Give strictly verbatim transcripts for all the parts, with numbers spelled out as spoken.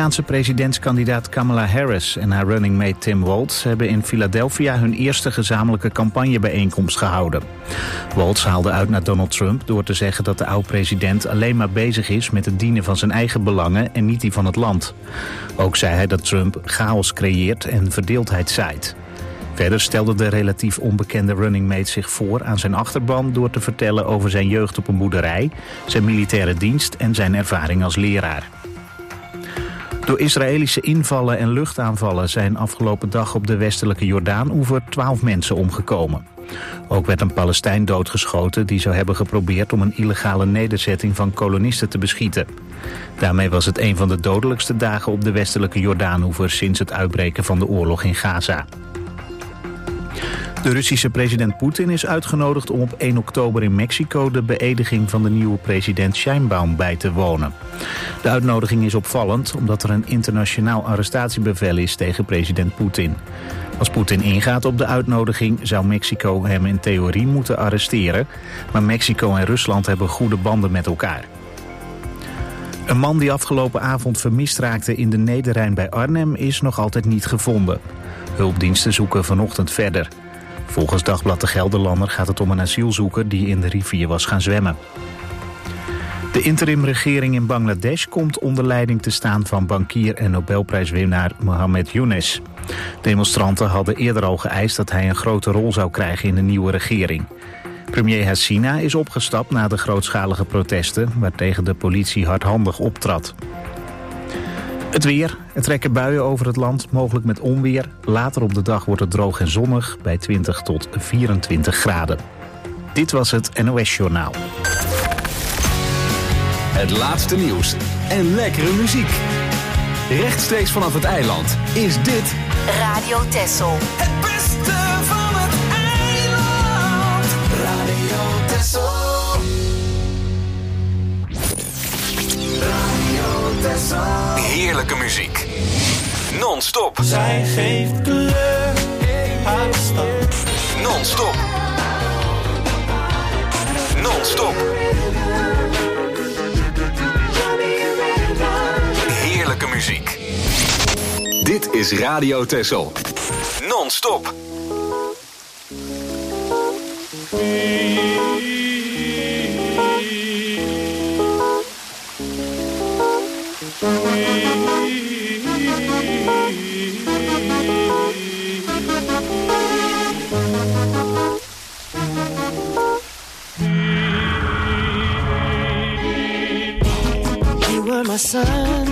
Amerikaanse presidentskandidaat Kamala Harris en haar running mate Tim Walz hebben in Philadelphia hun eerste gezamenlijke campagnebijeenkomst gehouden. Walz haalde uit naar Donald Trump door te zeggen dat de oud-president alleen maar bezig is met het dienen van zijn eigen belangen en niet die van het land. Ook zei hij dat Trump chaos creëert en verdeeldheid zaait. Verder stelde de relatief onbekende running mate zich voor aan zijn achterban door te vertellen over zijn jeugd op een boerderij, zijn militaire dienst en zijn ervaring als leraar. Door Israëlische invallen en luchtaanvallen zijn afgelopen dag op de westelijke Jordaan-oever twaalf mensen omgekomen. Ook werd een Palestijn doodgeschoten die zou hebben geprobeerd om een illegale nederzetting van kolonisten te beschieten. Daarmee was het een van de dodelijkste dagen op de westelijke Jordaan-oever sinds het uitbreken van de oorlog in Gaza. De Russische president Poetin is uitgenodigd om op één oktober in Mexico de beëdiging van de nieuwe president Sheinbaum bij te wonen. De uitnodiging is opvallend omdat er een internationaal arrestatiebevel is tegen president Poetin. Als Poetin ingaat op de uitnodiging zou Mexico hem in theorie moeten arresteren, maar Mexico en Rusland hebben goede banden met elkaar. Een man die afgelopen avond vermist raakte in de Nederrijn bij Arnhem is nog altijd niet gevonden. Hulpdiensten zoeken vanochtend verder. Volgens Dagblad de Gelderlander gaat het om een asielzoeker die in de rivier was gaan zwemmen. De interimregering in Bangladesh komt onder leiding te staan van bankier en Nobelprijswinnaar Mohammed Yunus. Demonstranten hadden eerder al geëist dat hij een grote rol zou krijgen in de nieuwe regering. Premier Hasina is opgestapt na de grootschalige protesten waartegen de politie hardhandig optrad. Het weer. Er trekken buien over het land, mogelijk met onweer. Later op de dag wordt het droog en zonnig bij twintig tot vierentwintig graden. Dit was het N O S-journaal. Het laatste nieuws en lekkere muziek. Rechtstreeks vanaf het eiland is dit Radio Texel. Het beste van het eiland. Radio Texel. Radio Texel. heerlijke muziek. Non-stop. Zij geeft kleur aan de stad. Non-stop. Non-stop. Heerlijke muziek. Dit is Radio Texel. Non-stop. You were my sun,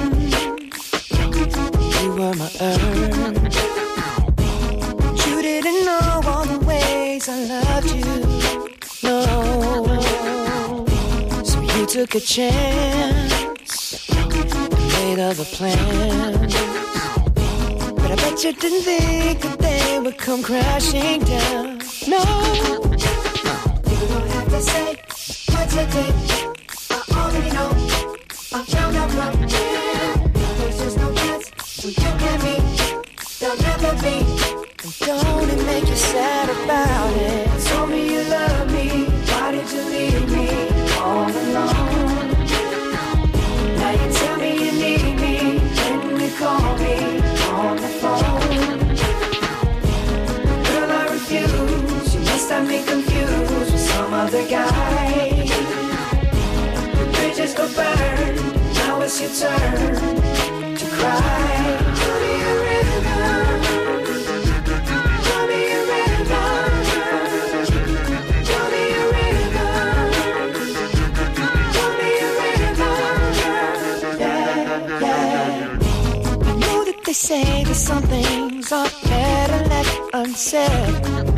you were my earth. You didn't know all the ways I loved you, no. So you took a chance, made other plans. But I bet you didn't think that they would come crashing down, no. You don't have to say what you did, I already know. I found out from you. There's just no chance when you and me, there'll never be. And don't it make you sad about it? Told me you love me, why did you leave me all alone? Now you tell me you need me, when you call me on the phone. Girl, I refuse, you must have me confused with some other guy. The bridges go burn, now it's your turn to cry. Tell me a rhythm, tell me a rhythm, tell me a rhythm, tell me a rhythm, yeah, yeah. I know that they say that some things are better left unsaid,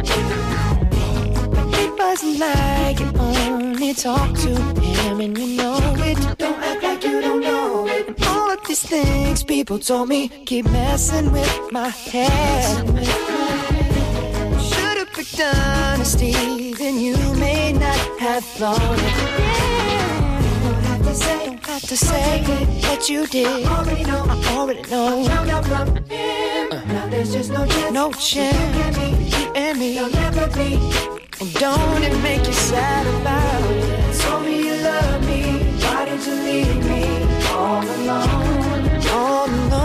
but it wasn't like you only talk to him and you know it. Don't act like you don't know it. And all of these things people told me keep messing with my head. Should've picked honesty, then you may not have thought it. Don't have to say, don't have to say what you did. I already know, I already know. I found out from him. Uh, now there's just no chance, no chance. You and me, you'll never be. And don't it make you sad about it? Told me you love me, why did you leave me all alone? All alone.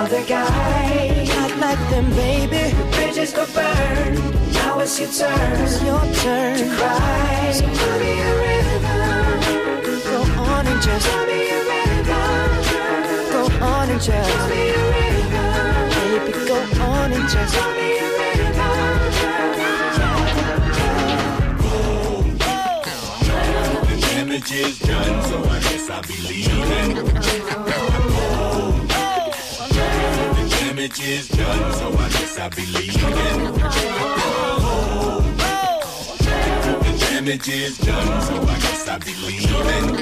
other guy. Not like them, baby. The bridges go burn. Now it's your turn. It's your turn to cry. So tell me a rhythm. Go on and just tell me a rhythm. Go on and just tell me a rhythm. Baby, go on and just tell me a rhythm. The damage is done, so I guess I'll be leaving. The damage is done, so I guess I'll be leaving. The damage is done, so I guess I'll be leaving.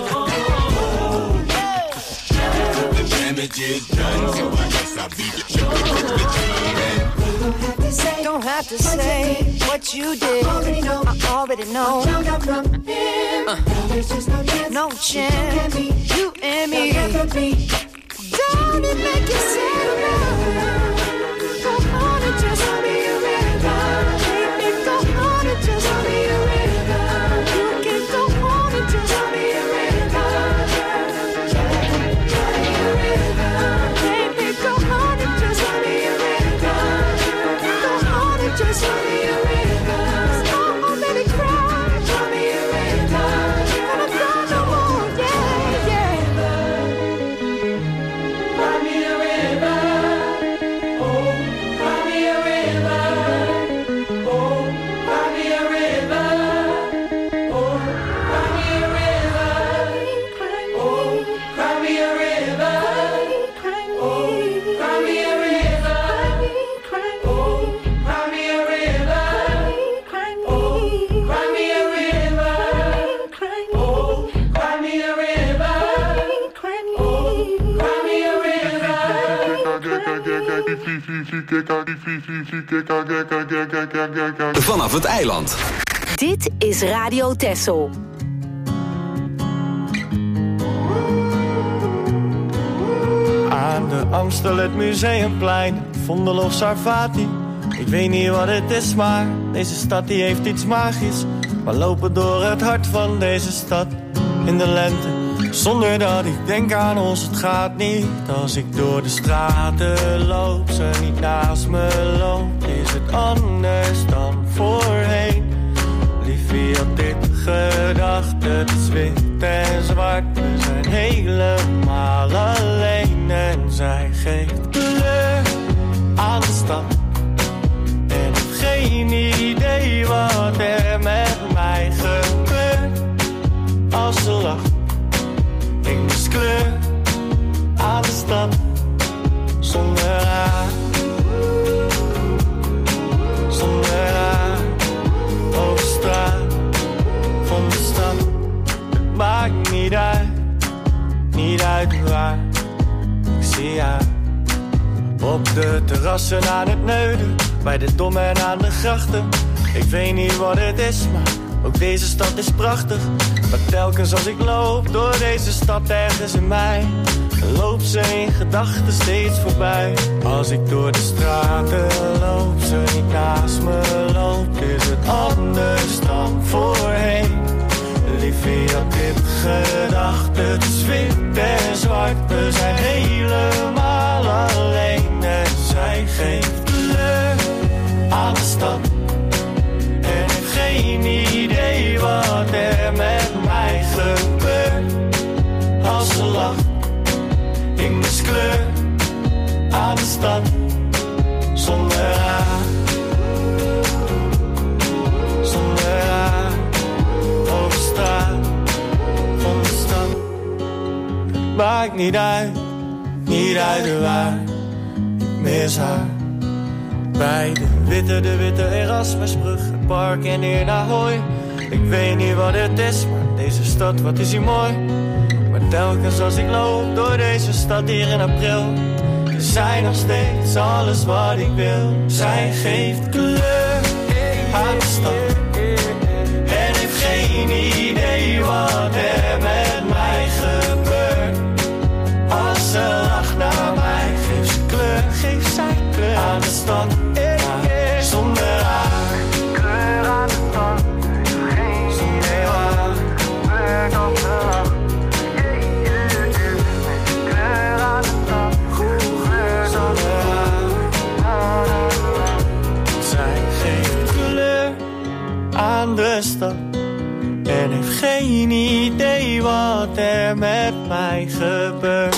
The damage is done, so I guess I'll be leaving. Don't have to say what you did. Already know. I already know. Found out from him. Uh. There's just no chance. No chance. You and me. You and me. Don't it make you sad enough? Go on and just tell me a rhythm. Baby, go on and just tell me a rhythm. You can go on and just tell me a rhythm. Tell me a rhythm. Baby, go on and just tell me a rhythm. Just tell me a rhythm. Stop already crying. Tell me a rhythm. Gonna cry no more. Yeah, yeah. Cry me a river. Oh, cry me a river. Oh, cry me a river. Oh, cry me a river. Oh, cry me a river. Oh, cry me a river. Vanaf het eiland. Dit is Radio Texel. Aan de Amstel, het Museumplein, Vondel of Sarfati. Ik weet niet wat het is, maar deze stad die heeft iets magisch. We lopen door het hart van deze stad in de lente. Zonder dat ik denk aan ons, het gaat niet. Als ik door de straten loop, ze niet naast me loopt, is het anders dan voorheen. Liefie had dit gedacht, het is wit en zwart. We zijn helemaal alleen en zij geeft kleur aan de stad. En ik heb geen idee wat er met mij gebeurt als ze lacht. Ik mis kleur aan de stad, zonder haar, zonder haar, over straat van de stad. Het maakt niet uit, niet uit waar, ik zie haar. Op de terrassen aan het Neuden, bij de Dom en aan de grachten. Ik weet niet wat het is, maar ook deze stad is prachtig. Maar telkens als ik loop door deze stad ergens in mij, loopt ze in gedachten steeds voorbij. Als ik door de straten loop, ze niet naast me loopt, is het anders dan voorheen. Liefie had dit gedacht, het is wit en zwart. We zijn helemaal alleen en zij geeft kleur aan de stad. En ik heb geen idee wat er met mij gebeurt als ze lacht. Ik mis kleur aan de stad, zonder haar, zonder haar, over straat van de stad. Het maakt niet uit, niet uit waar, ik mis haar. Bij de witte, de witte Erasmusbrug, het park en hier naar Hooi. Ik weet niet wat het is, maar deze stad, wat is hier mooi. Maar telkens als ik loop door deze stad hier in april, is zij nog steeds alles wat ik wil. Zij geeft kleur aan de stad. En ik heb geen idee wat er met mij gebeurt. Als ze lacht naar mij, geeft ze kleur, geeft zij kleur aan de stad. Zonder haar, kleur aan de stad. Geen idee wat gebeurt als ze lacht. Kleur aan de stad, kleur andere stad en heeft geen idee wat er met mij gebeurt.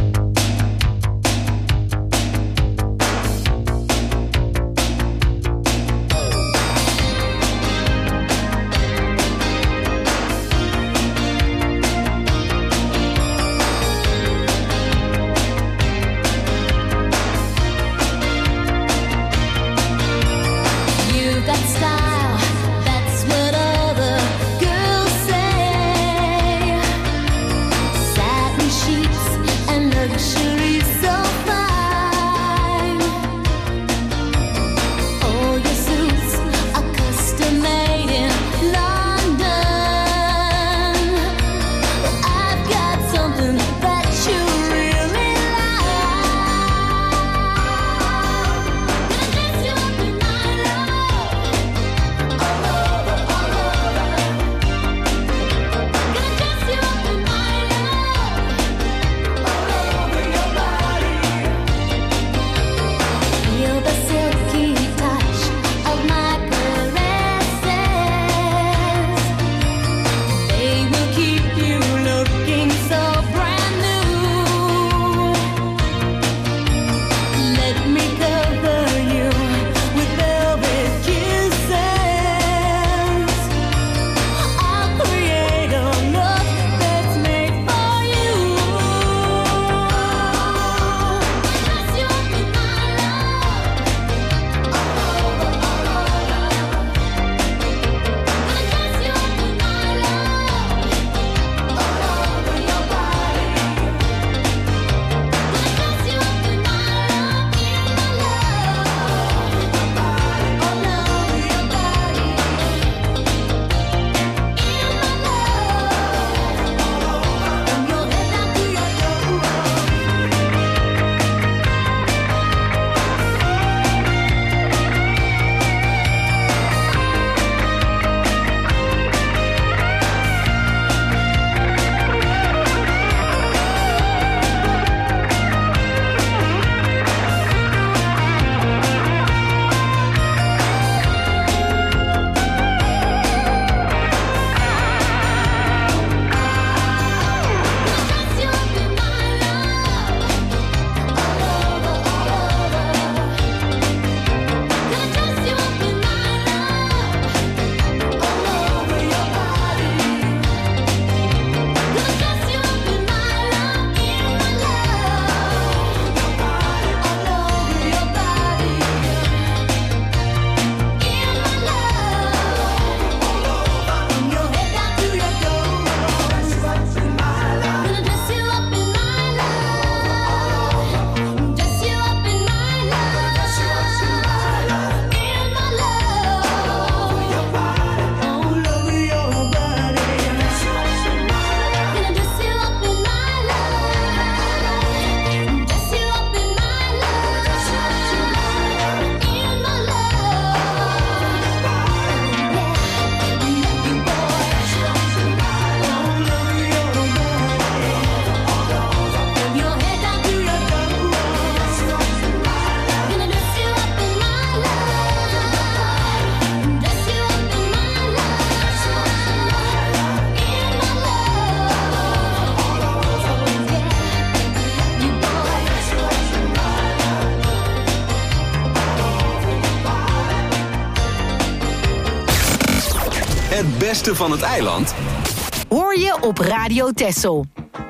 Het beste van het eiland hoor je op Radio Texel.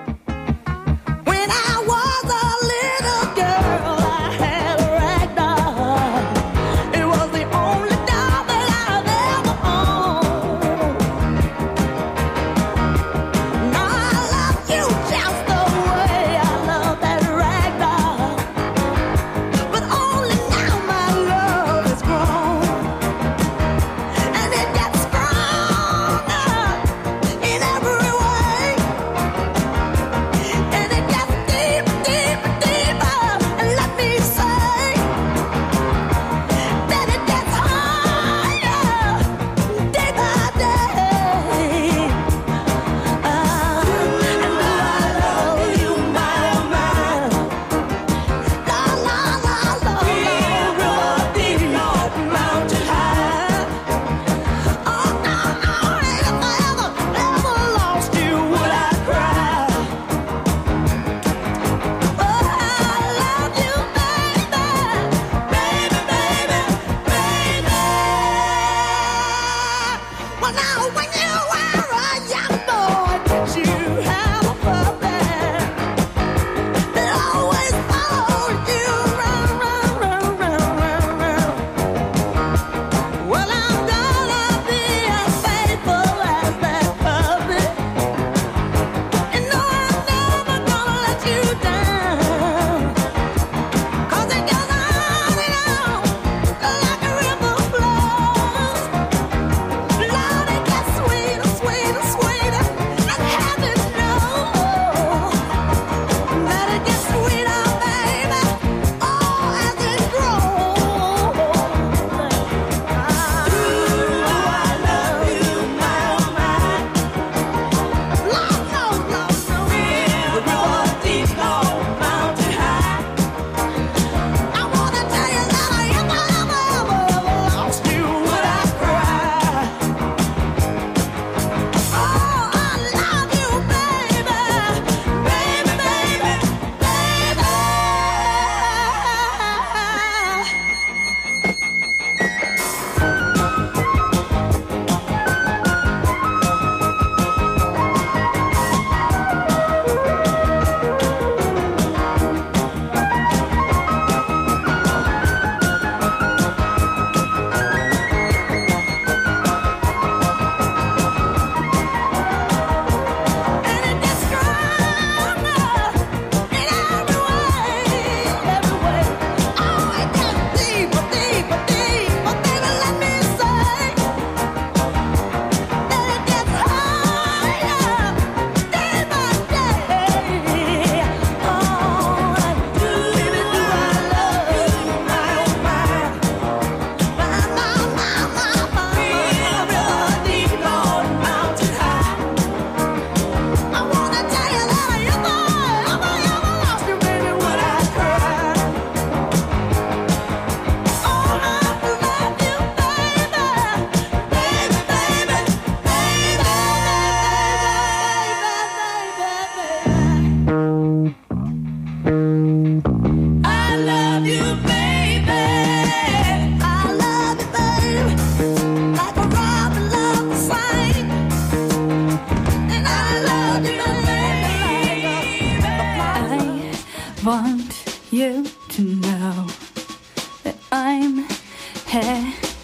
When I was a little girl, I had a rag doll. It was the only doll that I've ever owned. Now I love you just the way I love that rag doll. But only now my love is grown. And it gets stronger in every way.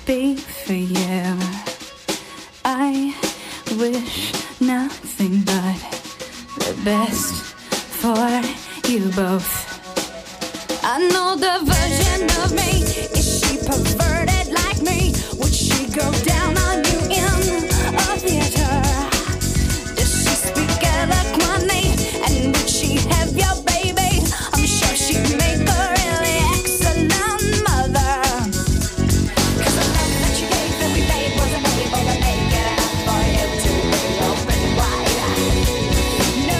be for you. I wish nothing but the best for you both. I know the version of me. Is she perverted like me? Would she go down on you in a theater? Does she speak eloquently? And would she have your baby? I'm sure she'd make a really excellent mother. Cause the love that you gave that we made wasn't able to make it enough for you to be open wide. No.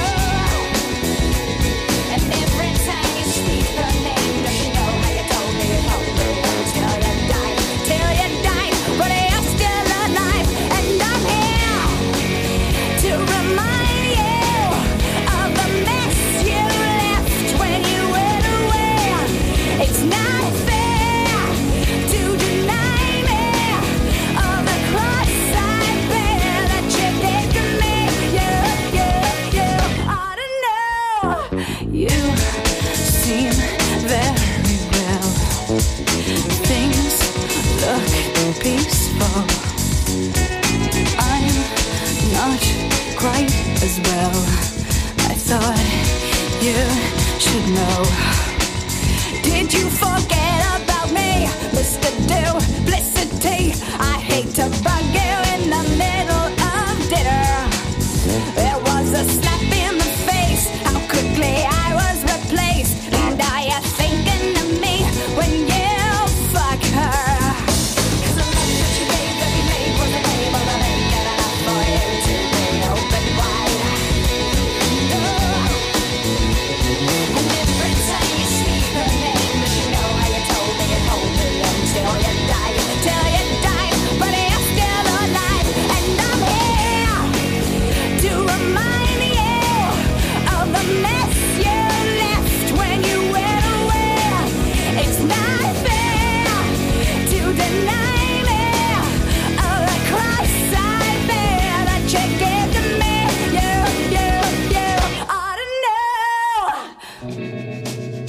And every time you speak her name, does she know how you told me you told me until you died, till you died, but you're still alive, and I'm here to remind you of the mess you left when you went away. It's not fair to deny me of the cross I bear that you gave to me. You, you, you ought to know. You seem very well. Things look peaceful. I'm not quite as well. I thought you should know. Did you forget about me, Mister Duplicity? I hate to bug you in the middle of dinner. There was a slap in the face, how quickly I was replaced. And are you thinking of me when you fuck her? Cause the love that you gave that we made wasn't able to make it enough for you to be open wide. No. And every time you speak her name, does she know how you told me you told me until you died, till you died, but you're still alive, and I'm here to remind you of the mess you left when you went away. It's not fair to deny me of the cross I bear that you gave to me. You, you, you ought to know.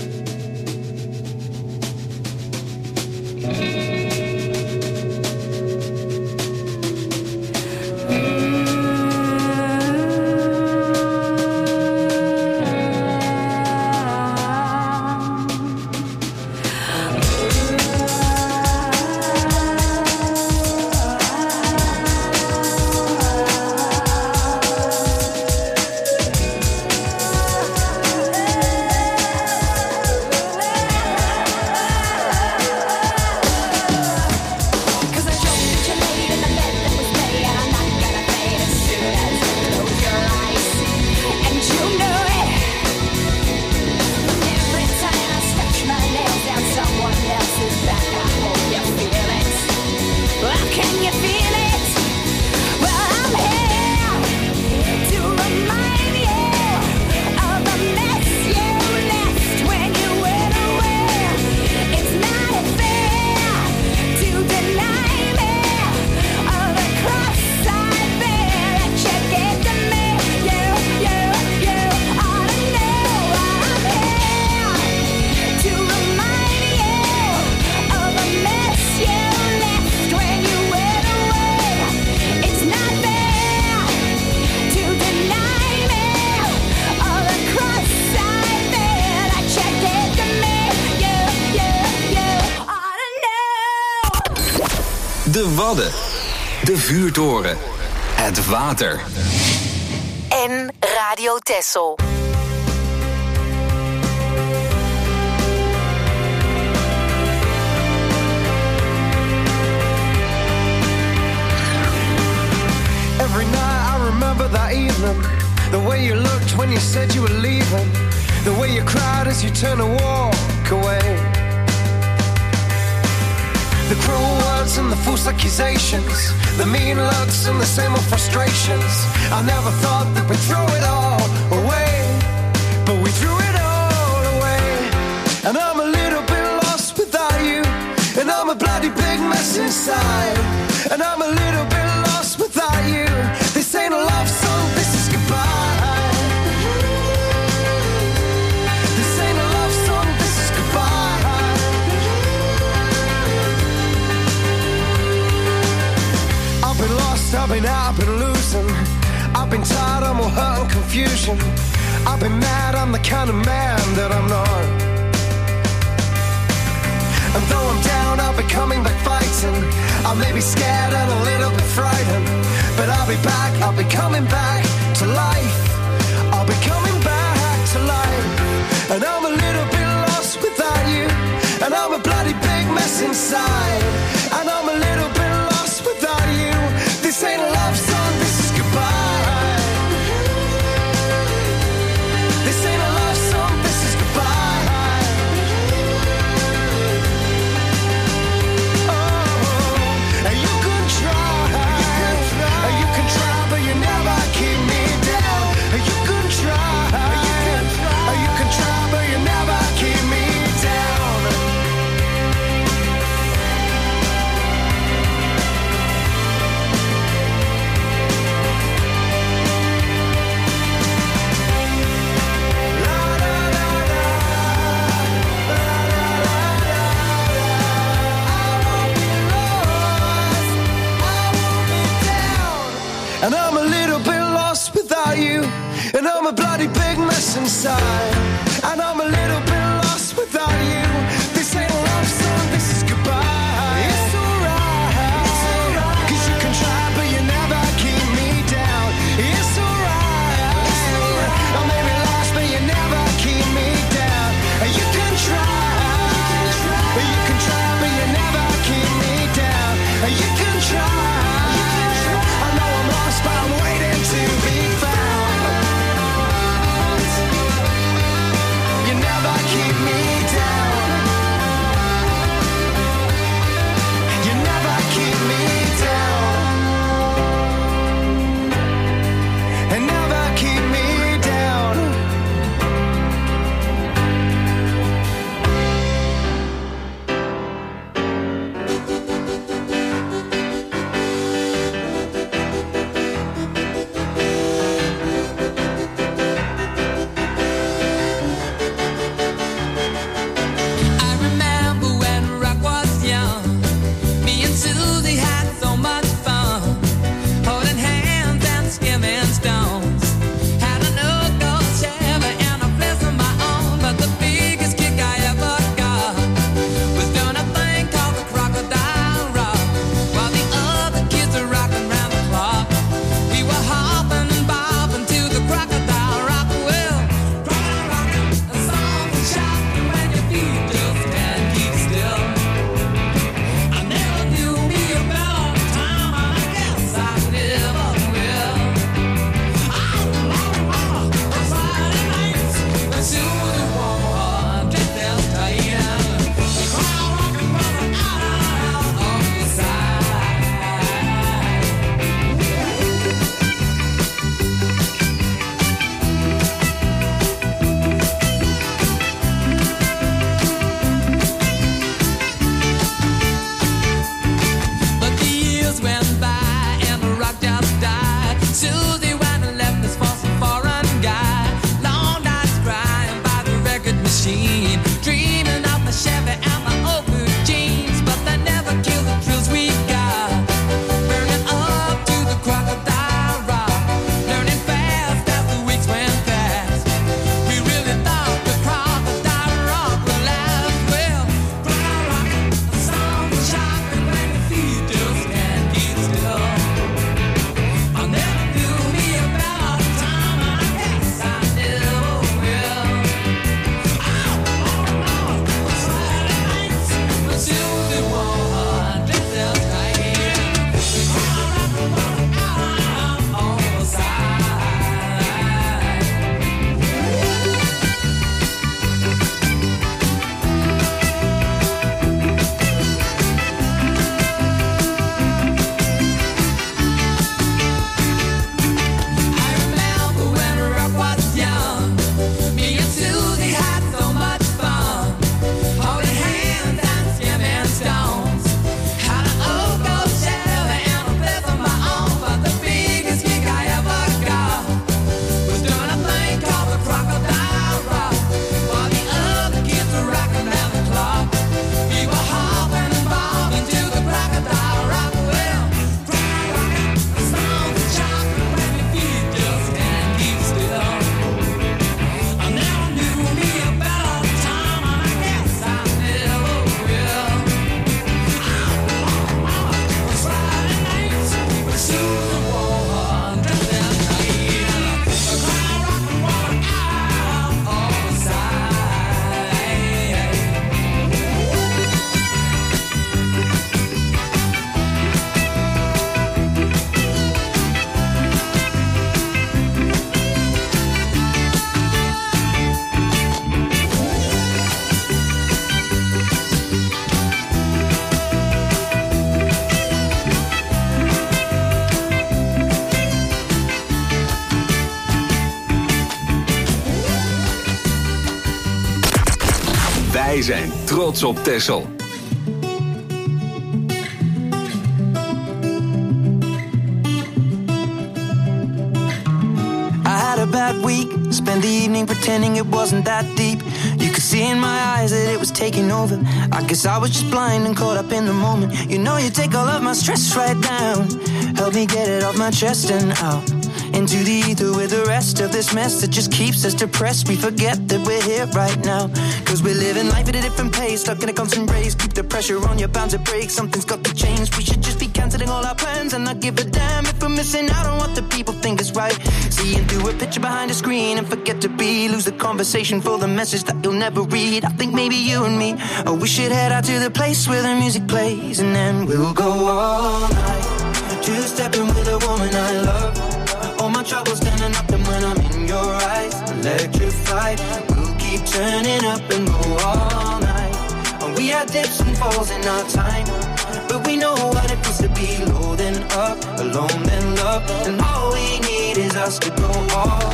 Cause I joked that you laid in the bed that was made, and I'm not gonna fade as soon as you close your eyes. And you know it. Every time I stretch my nails down someone else's back, I hope you feel it. Well, can you feel it? Well, I'm here to remind you of the mess you left when you went away. It's not fair to deny me of the cross I bear that you gave to me. You, you, you ought to know I'm here to remind you of the mess you left when you went away. It's not fair to deny me of the cross I bear that you gave to me. You, you, you ought to know. De Wadden. De vuurtoren. Het water. En Radio Texel. Every night I remember that evening, the way you looked when you said you were leaving, the way you cried as you turned to walk away. The cruel words and the false accusations, the mean looks and the same old frustrations. I never thought that we'd throw it all away, but we threw it all away. And I'm a little bit lost without you, and I'm a bloody big mess inside. And I'm a little bit lost without you. This ain't a love song, this is goodbye. This ain't a love song, this is goodbye. I've been out, been losing. I've been tired, I'm all hurt and confusion. I've been mad, I'm the kind of man that I'm not. And though I'm down, I'll be coming back fighting. I may be scared and a little bit frightened, but I'll be back, I'll be coming back to life. I'll be coming back to life. And I'm a little bit lost without you, and I'm a bloody big mess inside. And I'm a little bit lost without you. This ain't a love song, this is goodbye. This ain't a love song, this is goodbye. Oh, and you can try, you can try, but you never keep me down. You can try, you can try, but you never keep me down. And I'm a little bit lost without you, and I'm a bloody big mess inside. And I'm a little bit lost without you. This ain't a love song, this is goodbye. It's alright, it's alright, 'cause you can try but you never keep me down. It's alright, it's alright, I may be lost but you never keep me down. And you can try, but you can try but you never keep me down. And you can try, I know I'm lost but I'm waiting to be found. Wij zijn trots op Texel. A bad week, spent the evening pretending it wasn't that deep. You could see in my eyes that it was taking over. I guess I was just blind and caught up in the moment. You know you take all of my stress right down. Help me get it off my chest and out into the ether with the rest of this mess that just keeps us depressed. We forget that we're here right now, cause we're living life at a different pace, stuck in a constant race. Keep the pressure on, you're bound to break. Something's got to change. We should just be cancelling all our plans and not give a damn if we're missing out on what the people think is right. Seeing through a picture behind a screen and forget to be. Lose the conversation for the message that you'll never read. I think maybe you and me, oh, we should head out to the place where the music plays, and then we'll go all night, two-stepping with a woman I love. All my troubles standing up, and when I'm in your eyes, electrified. We'll keep turning up and go all night. And we had dips and falls in our time, but we know what it feels to be low then up, alone then love. And all we need is us to go all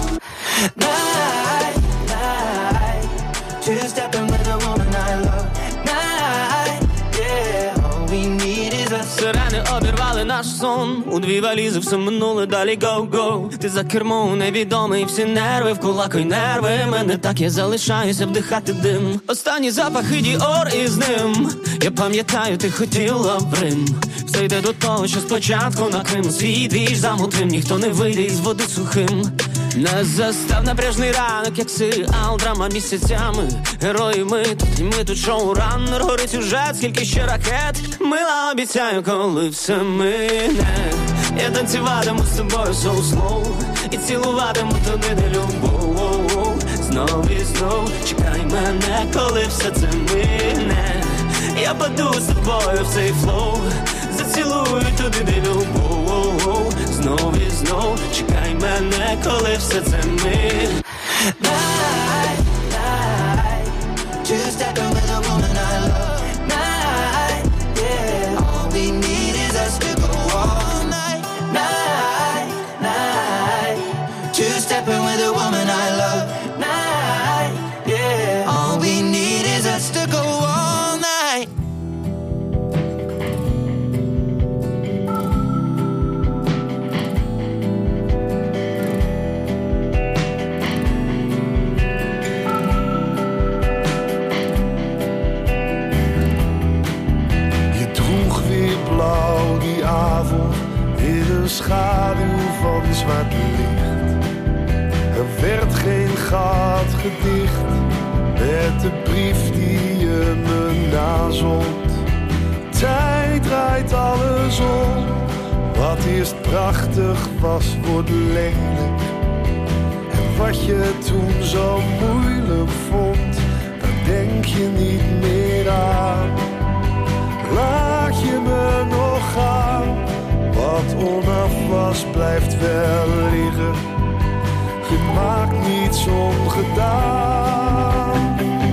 night, night. Two-stepping with a woman I love. Night, yeah. All we need is us. Сирени обірвали наш сон. У дві валізи все минуле, далі go-go. Ти за кермом невідомий, всі нерви в кулаку й нерви. Мене так, я залишаюся вдихати дим. Останні запахи Діор із ним. Я пам'ятаю, ти хотіла в Рим. Все йде до того, що спочатку на Крим. Свій двіж замутим, ніхто не вийде із води сухим. Нас застав напряжний ранок, як серіал, драма місяцями. Герої ми тут, і ми тут шоураннер. Горить сюжет, скільки ще ракет. Мила, обіцяю, коли все мине. Я танцюватиму з тобою so slow. І цілуватиму туди, де любов. Знов і знов чекай мене, коли все це мине. Я паду з тобою в цей флоу. Зацілую туди, де любов. Знов і знов чекай мене, коли все це мине. Night, night, two-stepping with a woman I love. Night, yeah. All we need is us to go all night. Night, night, two-stepping with a woman I love. Night, yeah. All we need is us to go all night. In een schaduw van zwart licht. Er werd geen gat gedicht met de brief die je me nazond. Tijd draait alles om. Wat eerst prachtig was, wordt lelijk. En wat je toen zo moeilijk vond, daar denk je niet meer aan. Laat je me nog gaan. Wat onaf was, blijft wel liggen. Je maakt niets ongedaan.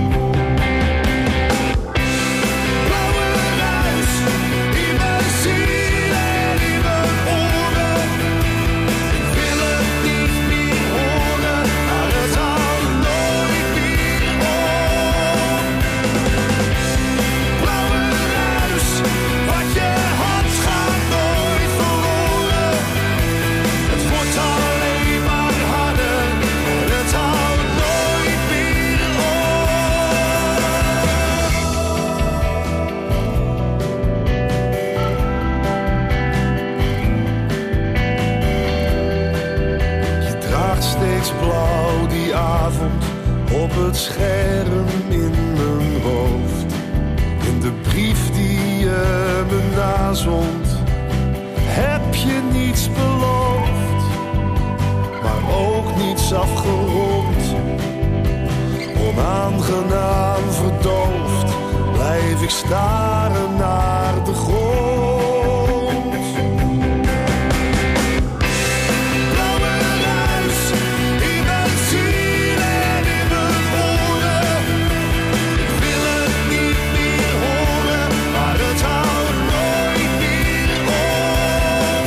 Blauwe ruis in mijn ziel en in mijn oren. Ik wil het niet meer horen, maar het houdt nooit meer op. Blauwe ruis, wat je had gaat nooit verloren. Het wordt alleen maar harder, maar het houdt nooit meer op. Je draagt steeds blauw die avond op het scherm in mijn hoofd. In de brief die je me nazond, heb je niets beloofd, maar ook niets afgerond. Onaangenaam verdoofd, blijf ik staren naar de grond. Blauwe ruis in mijn ziel en in mijn oren. Ik wil het niet meer horen, maar het houdt nooit meer op.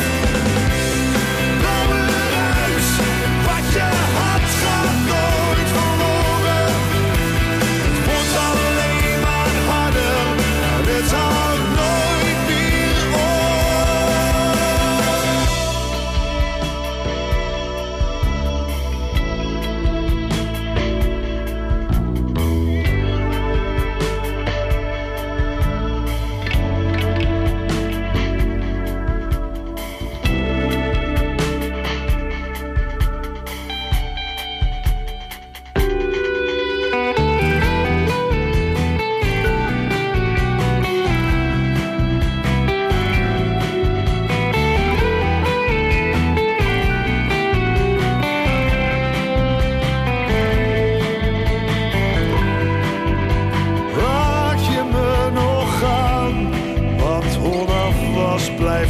Blauwe ruis, wat je had gaat nooit verloren. Het wordt alleen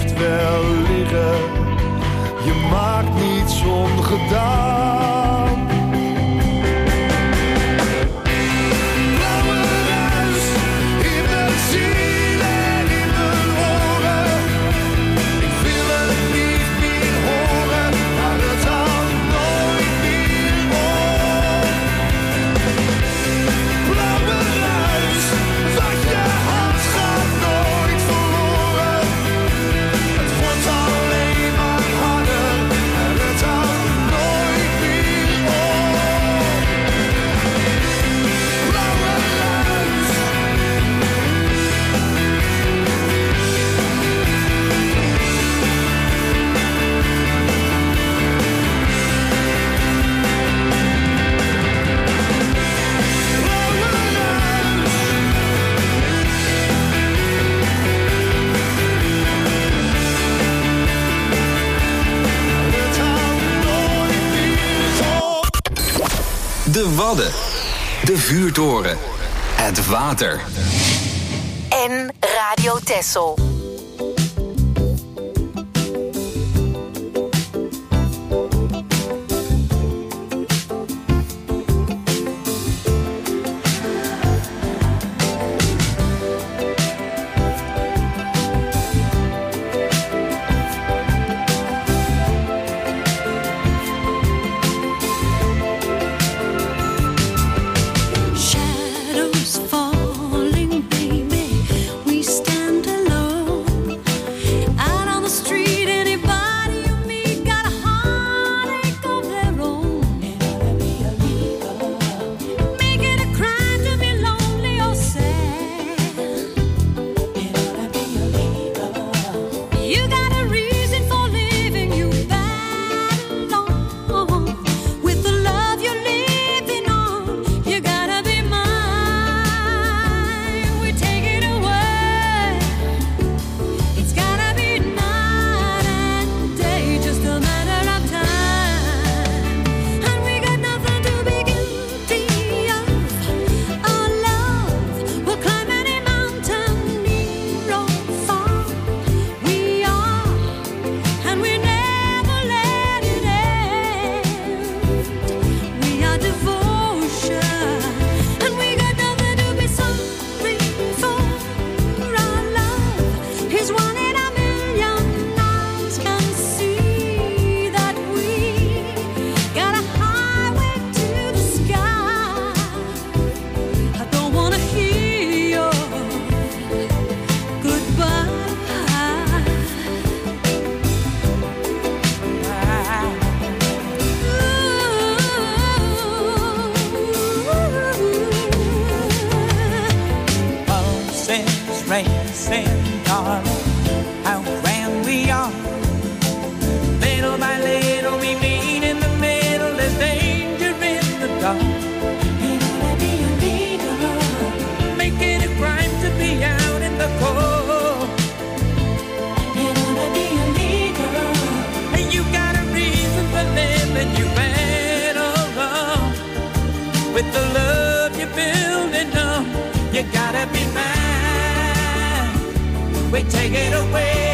blijft wel liggen. Je maakt niets ongedaan. Blauwe ruis in mijn ziel en in mijn oren. Ik wil het niet meer horen, maar het houdt nooit meer op. Blauwe ruis, wat je had gaat nooit verloren. Het wordt alleen maar harder en het houdt nooit meer op. Blauwe ruis. De Wadden. De vuurtoren. Het water. En Radio Texel. Shadows falling, baby. We stand alone out on the street. Anybody you meet got a heartache of their own. Make it a crime to be lonely or sad. You got a reason for living. You battle on with the love you're living on. You gotta be mine. We take it away. It's gotta be night and day, just a matter of time. And we got nothing to be guilty of. Our love will climb any mountain, near or far. We are, and we never let it end. We are devotion, and we got nothing to be sorry for. Our love is one in a million. Eyes can see that we got a highway to the sky. I don't wanna hear your goodbye. Pulses racing, darling, how grand we are. Little by little we meet in the middle. There's danger in the dark. You gotta be a leader. Make it a crime to be out in the cold. You gotta be a leader. And you got a reason for living. You battle on with the love you're building up. You gotta be mine. We take it away.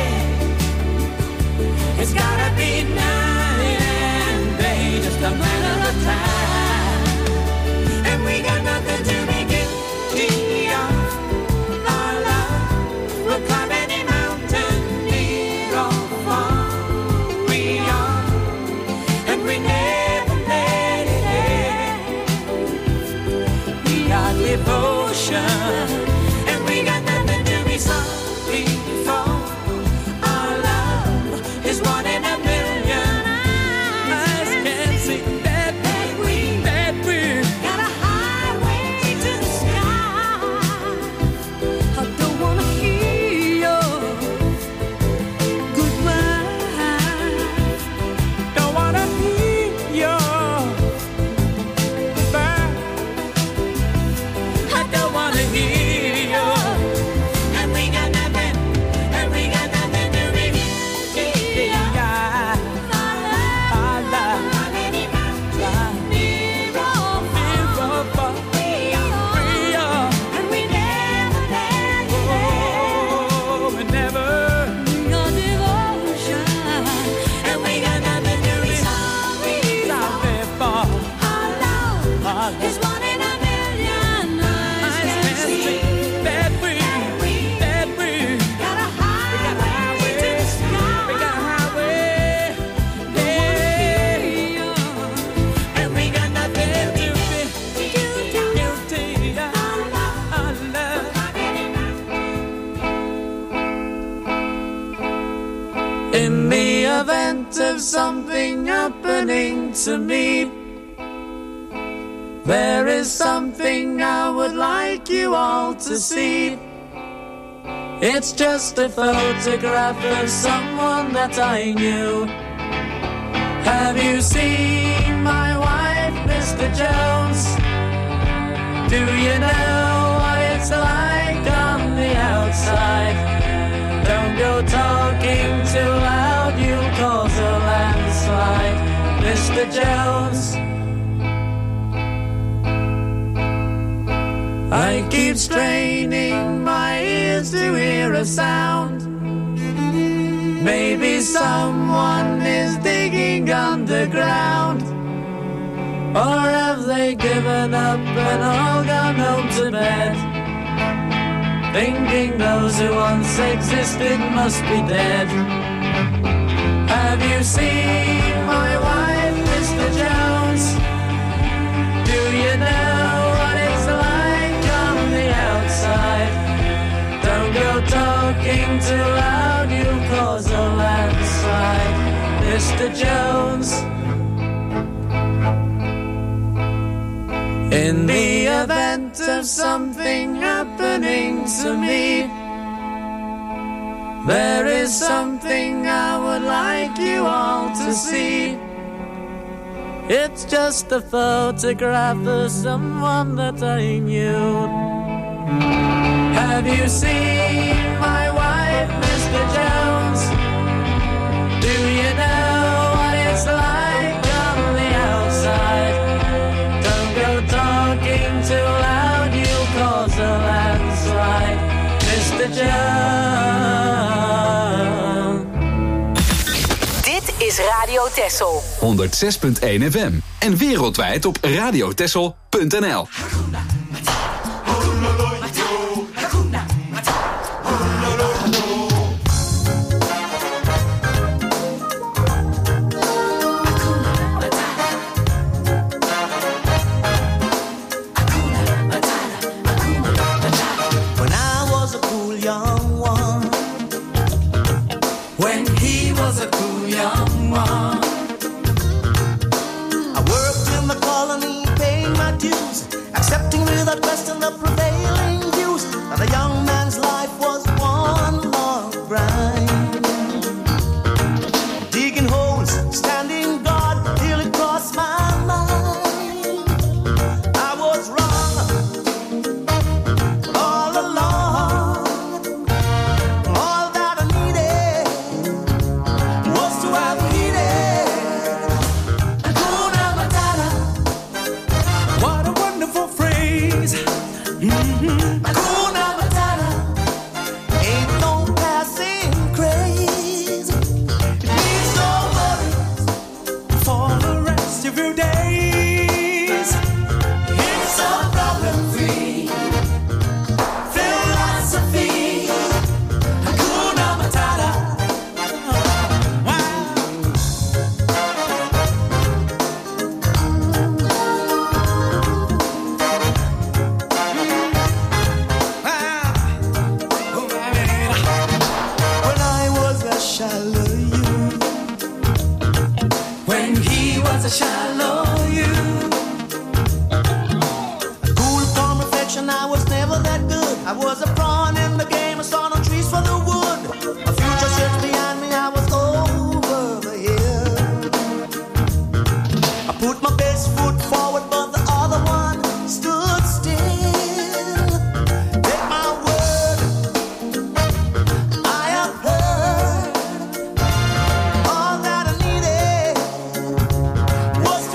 It's gotta be night and day, just a matter of time. And we got nothing to be guilty of. Our love will climb any mountain, near or far. We are, and we never let it end. We are devotion, and we got nothing to be sorry for. In the event of something happening to me, there is something I would like you all to see. It's just a photograph of someone that I knew. Have you seen my wife, Mister Jones? Do you know what it's like on the outside? Don't go talking too loud, you'll cause a landslide, Mister Jones. I keep straining my ears to hear a sound. Maybe someone is digging underground. Or have they given up and all gone home to bed, thinking those who once existed must be dead? Have you seen my wife, Mister Jones? Do you know what it's like on the outside? Don't go talking too loud, you'll cause a landslide, Mister Jones. In the event of something happening to me, there is something I would like you all to see. It's just a photograph of someone that I knew. Have you seen my wife, Mister Jones? Do you know what it's like on the outside? Don't go talking too loud, you'll cause a landslide, Mister Jones. Dit is Radio Texel. honderd zes punt één F M en wereldwijd op radiotexel punt n l. Was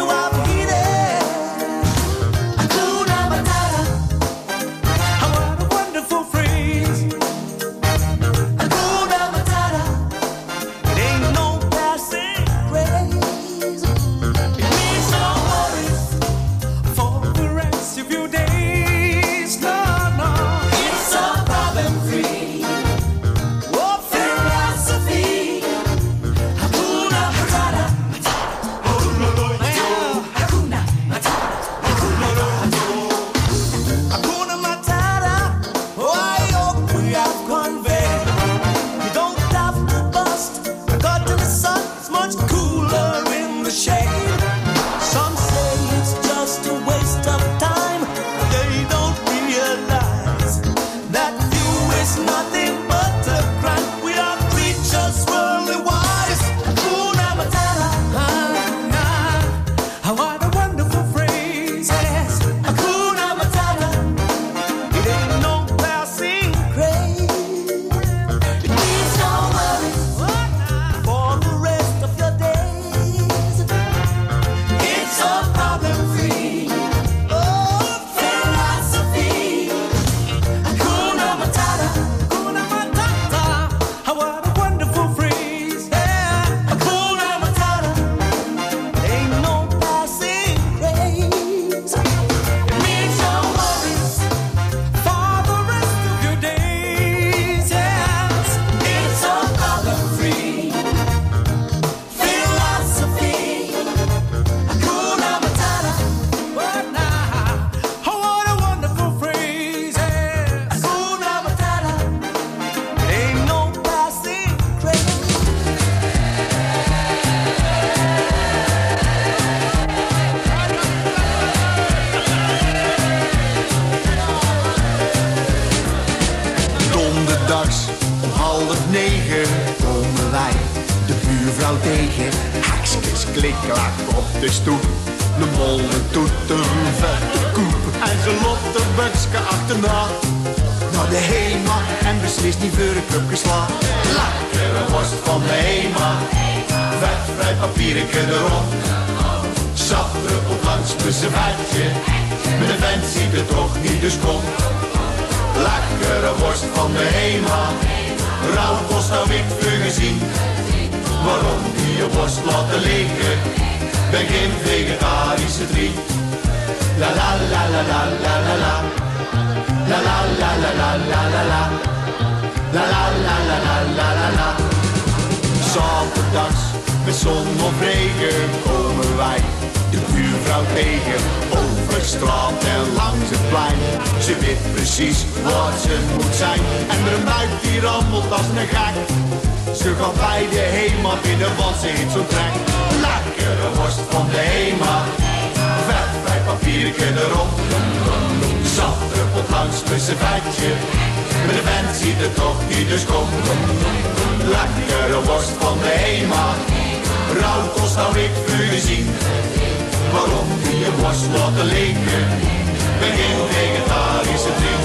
buurvrouw tegen. Hakskes klikklak op de stoep. De molen toeteren vet de koep. En ze loopt de bukske achterna. Naar de Hema en beslist niet voor een club geslagen. Lekkere worst van de Hema. Vet, vrij papiertje erop. Sap druppelt langs met z'n vetje. Met de vent ziet het toch niet, dus kom. Lekkere worst van de Hema. Rauwkost nou ik voor gezien. Waarom die je worst laten liggen? Ben geen vegetarische drie. La la la la la la la la. La la la la la la la la. La la la la la la la la. Zaterdags, met zon of regen, komen wij de buurvrouw tegen. Over straat en langs het plein. Ze weet precies wat ze moet zijn. En haar buik die rammelt als een gek. Ze gaat bij de Hema binnen, want ze heeft zo'n trek. Lekkere worst van de Hema. Vet bij papiertje erop. Zat druppelt langs met z'n vetje. Maar de vent ziet het toch niet, dus kom. Lekkere worst van de Hema. Rauwkost nou ik voor gezien. Waarom die je worst laten liggen? Ben geen vegetarische vriend.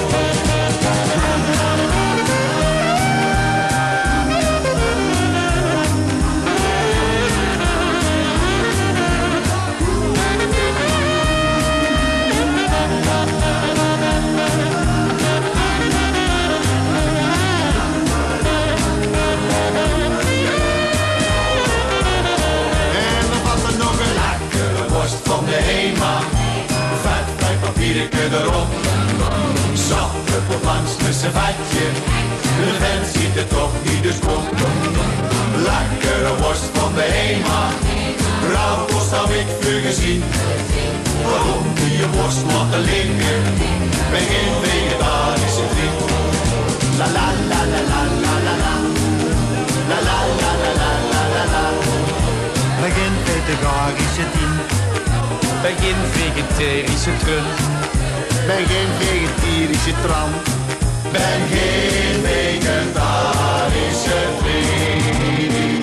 Van de Hema, vet bij papiertje erop. Zat druppelt langs met z'n vetje. De vent ziet het toch niet, dus kom. Lekkere worst van de Hema. Rauwkost heb ik voor gezien. Waarom die je worst laten liggen? Ben geen vegetarische vriend. La la la la la la la la. La la la la la la la la. Ben geen vegetarische vriend. Ben geen vegetarische trun. Ben geen vegetarische tram. Ben geen vegetarische vriend.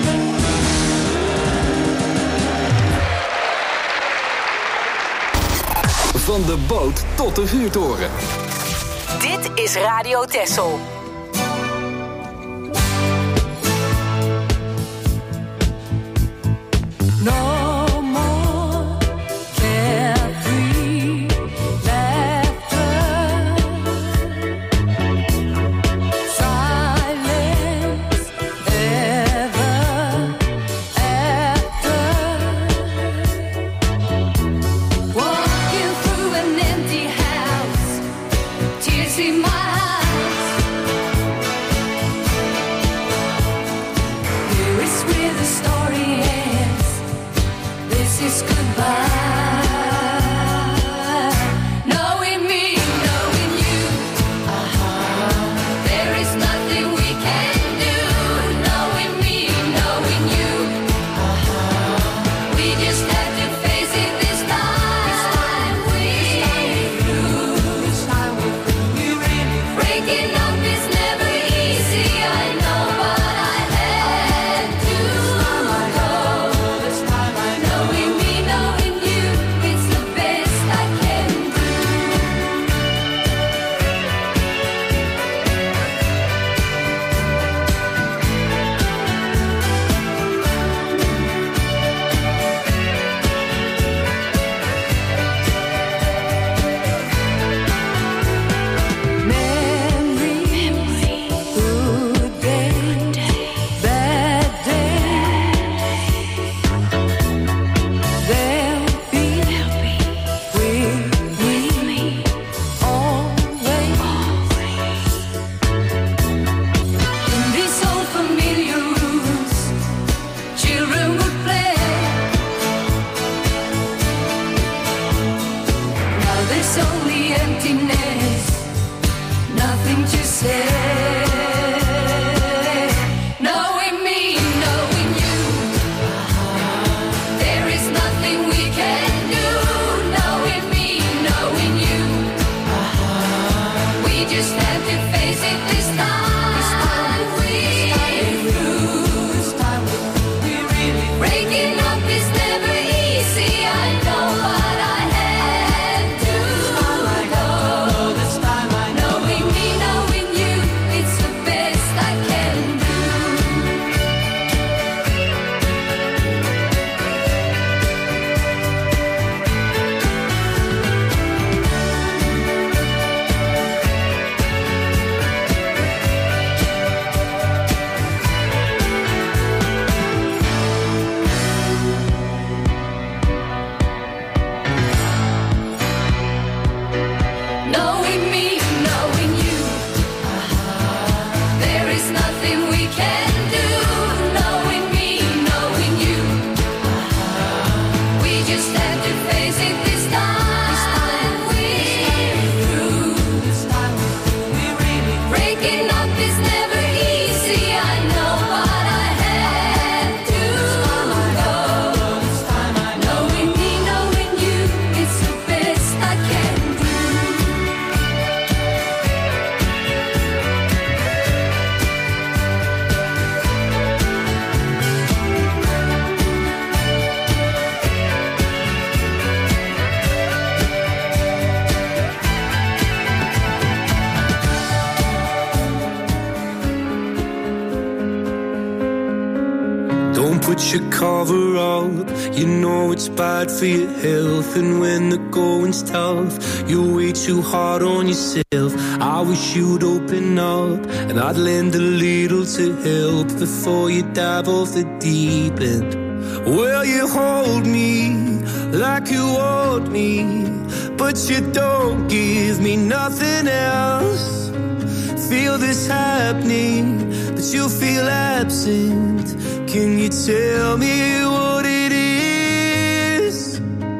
Van de boot tot de vuurtoren. Dit is Radio Texel. No. Knowing me, knowing Don't put your cover up, you know it's bad for your health. And when the going's tough, you're way too hard on yourself. I wish you'd open up, and I'd lend a little to help before you dive off the deep end. Well, you hold me like you want me, but you don't give me nothing else. Feel this happening, but you feel absent. Can you tell me what it is?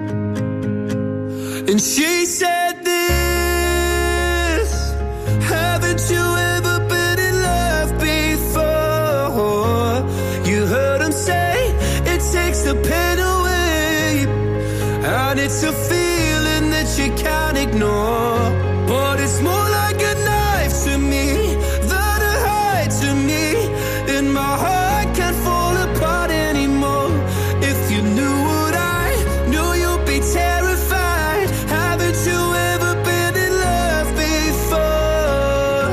And she said this, haven't you ever been in love before? You heard him say it takes the pain away, and it's a feeling that you can't ignore. But it's more like a knife to me than a hide to me. In my heart can't fall apart anymore. If you knew what I knew, you'd be terrified. Haven't you ever been in love before?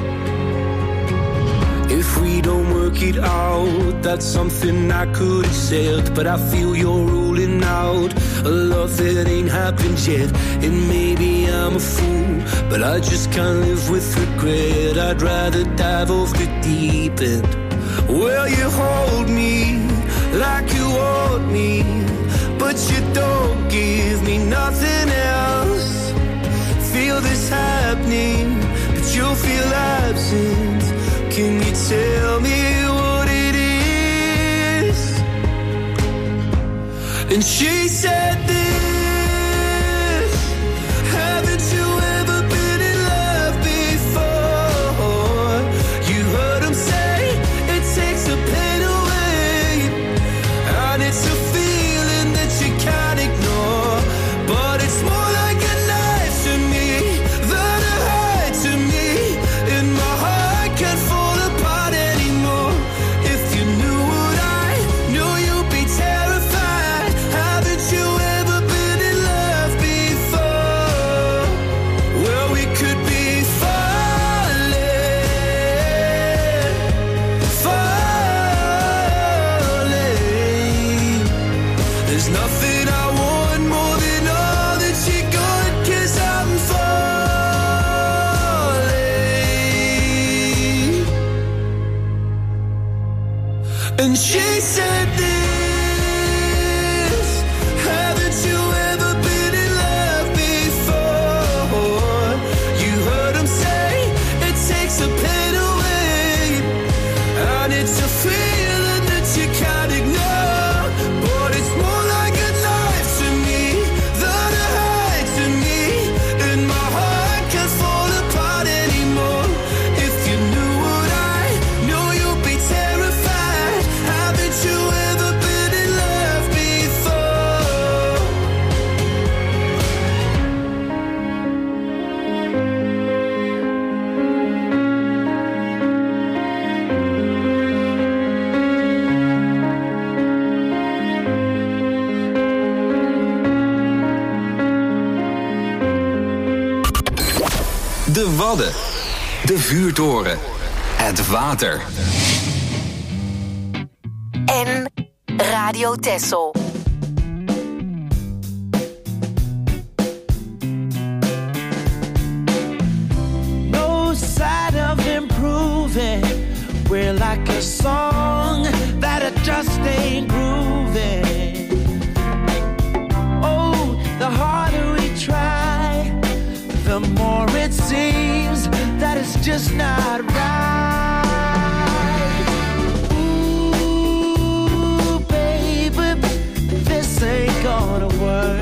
If we don't work it out, that's something I could accept. But I feel you're ruling out a love that ain't happened yet. And maybe I'm a fool, but I just can't live with regret. I'd rather dive off the deep end. Well, you hold me like you want me, but you don't give me nothing else. Feel this happening, but you feel absent. Can you tell me what it is? And she said this, haven't you ever been in love before? You heard him say it takes the pain away, and it's a feeling that you can't ignore. But it's more like a knife to me than a hide to me. In my heart can't fall apart anymore. If you knew what I knew, you'd be terrified. Haven't you ever been in love before? Well, we could be falling, falling. There's nothing I want more than all that you got, 'cause I'm falling. And she said this, haven't you ever been in love before? You heard him say it takes the pain away, and it's a feeling that you can't ignore. But it's more like a knife to me than a hide to me. And my heart can't fall apart anymore. If you knew what I knew, you'd be terrified. Haven't you ever been in love before? De Wadden. De vuurtoren. Het water. En Radio Texel. No sign of improving. We're like a song that it just ain't grooving. Oh, the harder we try, the more it seems that it's just not right. Ooh, baby, this ain't gonna work.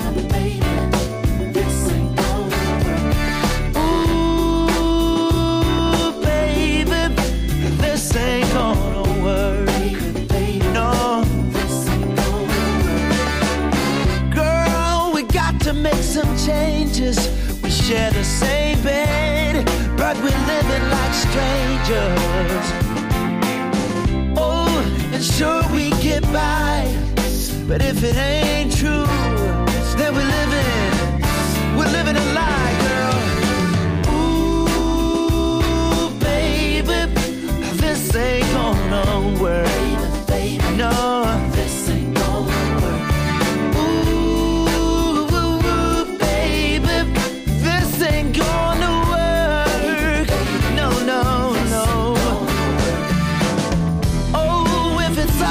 Make some changes. We share the same bed, but we're living like strangers. Oh, and sure we get by, but if it ain't true, then we're living, we're living a lie, girl. Ooh, baby, this ain't gonna work. No,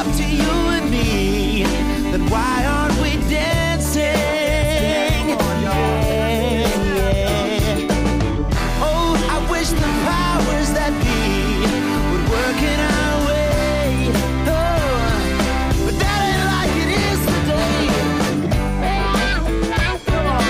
up to you and me, then why aren't we dancing? Yeah, yeah. Oh, I wish the powers that be would work in our way. Oh, but that ain't like it is today. Come on.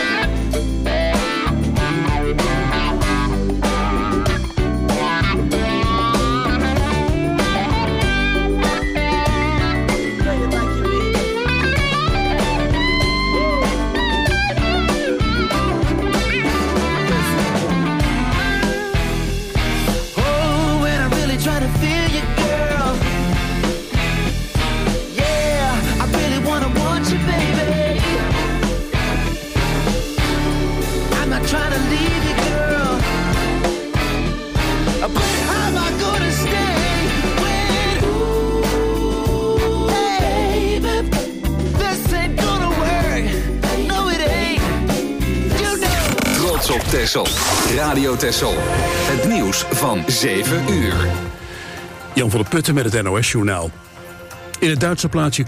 Op Texel. Radio Texel. Het nieuws van zeven uur. Jan van der Putten met het N O S-journaal. In het Duitse plaatsje